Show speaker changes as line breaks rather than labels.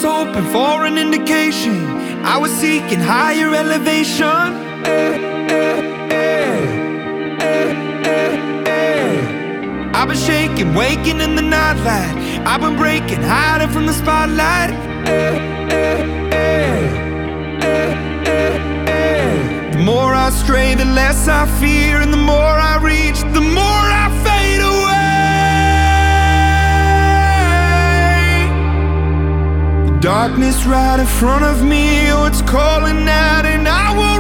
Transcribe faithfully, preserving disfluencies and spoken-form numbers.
was hoping for an indication. I was seeking higher elevation. Eh, eh, eh. I've been shaking, waking in the nightlight. I've been breaking, hiding from the spotlight. Eh, eh, eh. The more I stray, the less I fear, and the more I reach, the more I fade away. The darkness right in front of me, oh, it's calling out, and I won't